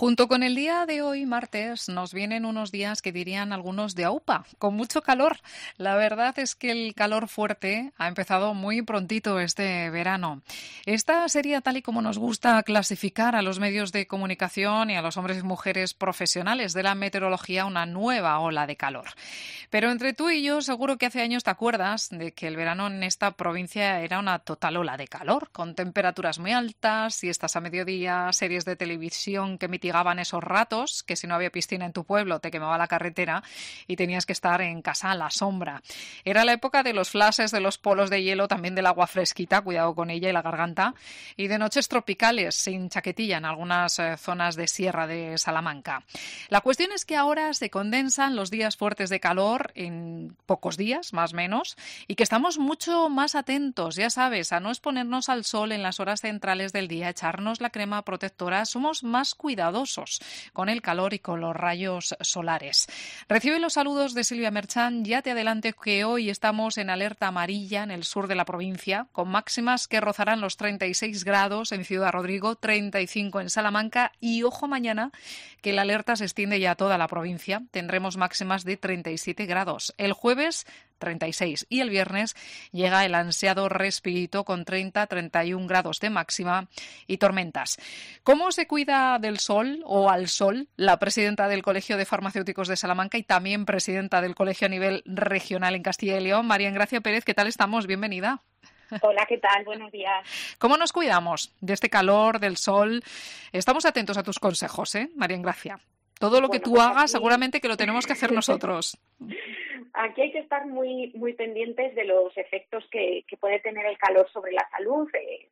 Junto con el día de hoy, martes, nos vienen unos días que dirían algunos de aupa, con mucho calor. La verdad es que el calor fuerte ha empezado muy prontito este verano. Esta sería, tal y como nos gusta clasificar a los medios de comunicación y a los hombres y mujeres profesionales de la meteorología, una nueva ola de calor. Pero entre tú y yo, seguro que hace años te acuerdas de que el verano en esta provincia era una total ola de calor, con temperaturas muy altas, siestas a mediodía, series de televisión que mitigaban esos ratos, que si no había piscina en tu pueblo te quemaba la carretera y tenías que estar en casa a la sombra. Era la época de los flashes, de los polos de hielo, también del agua fresquita, cuidado con ella y la garganta, y de noches tropicales, sin chaquetilla en algunas zonas de Sierra de Salamanca. La cuestión es que ahora se condensan los días fuertes de calor en pocos días, más o menos, y que estamos mucho más atentos, ya sabes, a no exponernos al sol en las horas centrales del día, echarnos la crema protectora. Somos más cuidadosos con el calor y con los rayos solares. Recibe los saludos de Silvia Merchán. Ya te adelanto que hoy estamos en alerta amarilla en el sur de la provincia, con máximas que rozarán los 36 grados en Ciudad Rodrigo, 35 en Salamanca y, ojo, mañana, que la alerta se extiende ya a toda la provincia. Tendremos máximas de 37 grados. El jueves 36 y el viernes llega el ansiado respirito con 30-31 grados de máxima y tormentas. ¿Cómo se cuida del sol o al sol la presidenta del Colegio de Farmacéuticos de Salamanca y también presidenta del colegio a nivel regional en Castilla y León, María Engracia Pérez? ¿Qué tal estamos? Bienvenida. Hola, ¿qué tal? Buenos días. ¿Cómo nos cuidamos de este calor, del sol? Estamos atentos a tus consejos, María Engracia. Todo lo que tú Pues hagas aquí... seguramente que lo tenemos que hacer nosotros. Aquí hay que estar muy pendientes de los efectos que puede tener el calor sobre la salud.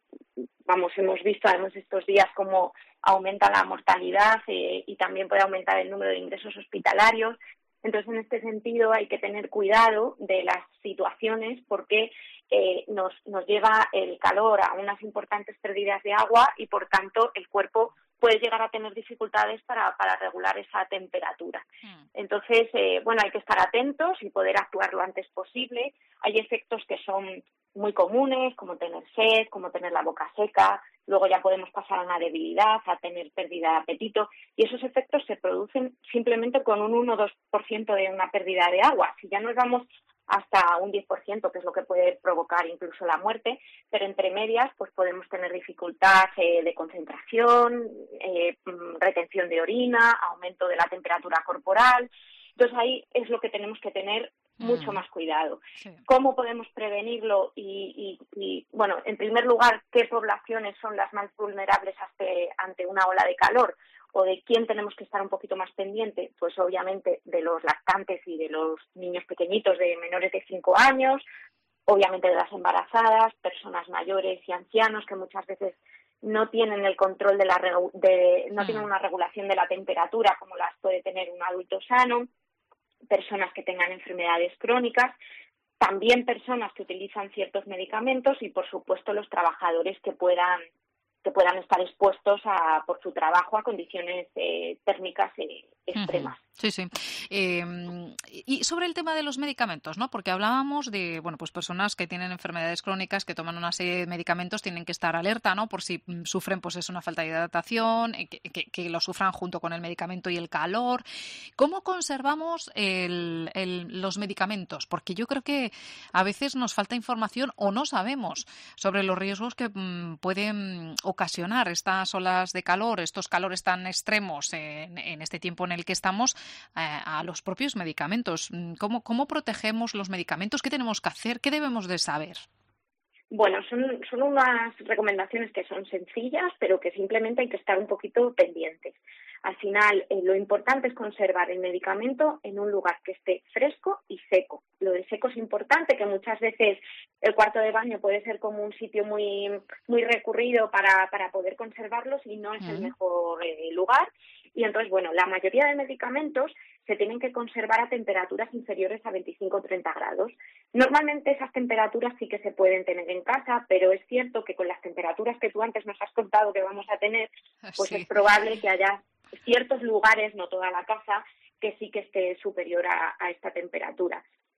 Hemos visto además estos días cómo aumenta la mortalidad y también puede aumentar el número de ingresos hospitalarios. Entonces, en este sentido, hay que tener cuidado de las situaciones porque nos lleva el calor a unas importantes pérdidas de agua y, por tanto, el cuerpo puede llegar a tener dificultades para regular esa temperatura. Entonces, hay que estar atentos y poder actuar lo antes posible. Hay efectos que son muy comunes, como tener sed, como tener la boca seca. Luego ya podemos pasar a una debilidad, a tener pérdida de apetito. Y esos efectos se producen simplemente con un 1 o 2% de una pérdida de agua. Si ya nos vamos hasta un 10%, que es lo que puede provocar incluso la muerte, pero entre medias pues podemos tener dificultad de concentración, retención de orina, aumento de la temperatura corporal. Entonces ahí es lo que tenemos que tener mucho más cuidado. Sí. ¿Cómo podemos prevenirlo? Bueno, en primer lugar, ¿qué poblaciones son las más vulnerables ante una ola de calor? ¿O de quién tenemos que estar un poquito más pendiente? Pues obviamente de los lactantes y de los niños pequeñitos de menores de 5 años, obviamente de las embarazadas, personas mayores y ancianos que muchas veces no tienen el control no tienen una regulación de la temperatura como las puede tener un adulto sano, personas que tengan enfermedades crónicas, también personas que utilizan ciertos medicamentos y, por supuesto, los trabajadores que puedan estar expuestos por su trabajo a condiciones térmicas extremas. Sí, sí. Y sobre el tema de los medicamentos, ¿no? Porque hablábamos de, pues personas que tienen enfermedades crónicas, que toman una serie de medicamentos, tienen que estar alerta, ¿no? Por si sufren, pues es una falta de hidratación, que lo sufran junto con el medicamento y el calor. ¿Cómo conservamos los medicamentos? Porque yo creo que a veces nos falta información o no sabemos sobre los riesgos que pueden ocasionar estas olas de calor, estos calores tan extremos en este tiempo en el que estamos, a los propios medicamentos. ¿Cómo protegemos los medicamentos? ¿Qué tenemos que hacer? ¿Qué debemos de saber? Bueno, son unas recomendaciones que son sencillas, pero que simplemente hay que estar un poquito pendientes. Al final, lo importante es conservar el medicamento en un lugar que esté fresco y seco. Lo de seco es importante, que muchas veces el cuarto de baño puede ser como un sitio muy recurrido para poder conservarlos y no es el mejor lugar. Y entonces, la mayoría de medicamentos se tienen que conservar a temperaturas inferiores a 25 o 30 grados. Normalmente esas temperaturas sí que se pueden tener en casa, pero es cierto que con las temperaturas que tú antes nos has contado que vamos a tener, pues sí, es probable que haya ciertos lugares, no toda la casa, que sí que esté superior a esta temperatura.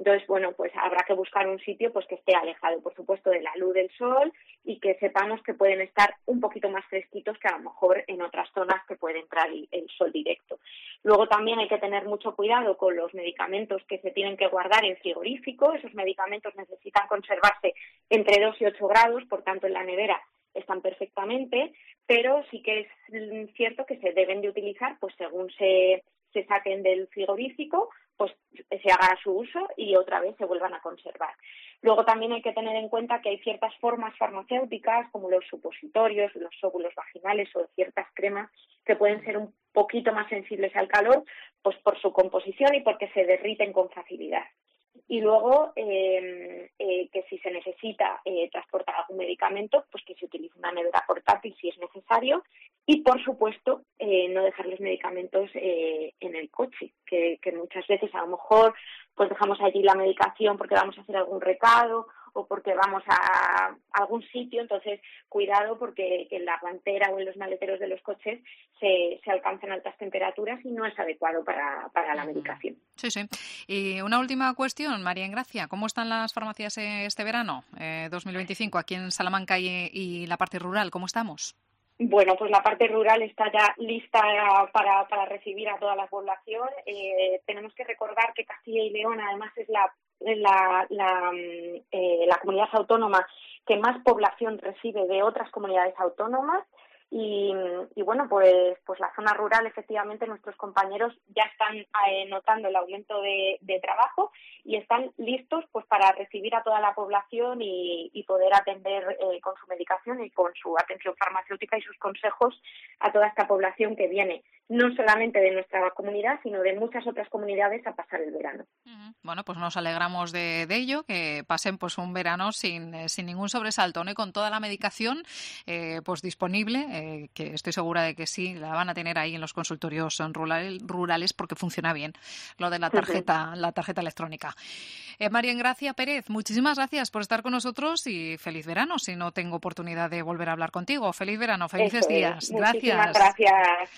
Entonces, bueno, pues habrá que buscar un sitio pues que esté alejado, por supuesto, de la luz del sol y que sepamos que pueden estar un poquito más fresquitos que a lo mejor en otras zonas que puede entrar el sol directo. Luego también hay que tener mucho cuidado con los medicamentos que se tienen que guardar en frigorífico. Esos medicamentos necesitan conservarse entre 2 y 8 grados, por tanto en la nevera están perfectamente, pero sí que es cierto que se deben de utilizar pues según se saquen del frigorífico, pues se haga su uso y otra vez se vuelvan a conservar. Luego también hay que tener en cuenta que hay ciertas formas farmacéuticas, como los supositorios, los óvulos vaginales o ciertas cremas, que pueden ser un poquito más sensibles al calor, pues por su composición y porque se derriten con facilidad. Y luego, que si se necesita transportar algún medicamento, pues que se utilice una nevera portátil si es necesario. Y, por supuesto, no dejar los medicamentos en el coche, que muchas veces a lo mejor pues dejamos allí la medicación porque vamos a hacer algún recado o porque vamos a algún sitio. Entonces, cuidado porque en la guantera o en los maleteros de los coches se alcanzan altas temperaturas y no es adecuado para la medicación. Sí, sí. Y una última cuestión, María Engracia. ¿Cómo están las farmacias este verano 2025 aquí en Salamanca y la parte rural? ¿Cómo estamos? Bueno, pues la parte rural está ya lista para recibir a toda la población. Tenemos que recordar que Castilla y León, además, es la comunidad autónoma que más población recibe de otras comunidades autónomas. Y bueno, pues la zona rural, efectivamente, nuestros compañeros ya están notando el aumento de trabajo y están listos pues para recibir a toda la población y poder atender con su medicación y con su atención farmacéutica y sus consejos a toda esta población que viene no solamente de nuestra comunidad, sino de muchas otras comunidades a pasar el verano. Bueno, pues nos alegramos de ello, que pasen pues un verano sin ningún sobresalto, ¿no? Y con toda la medicación pues disponible, que estoy segura de que sí, la van a tener ahí en los consultorios rurales porque funciona bien lo de la tarjeta electrónica. María Engracia Pérez, muchísimas gracias por estar con nosotros y feliz verano, si no tengo oportunidad de volver a hablar contigo. Feliz verano, felices días. Muchísimas gracias.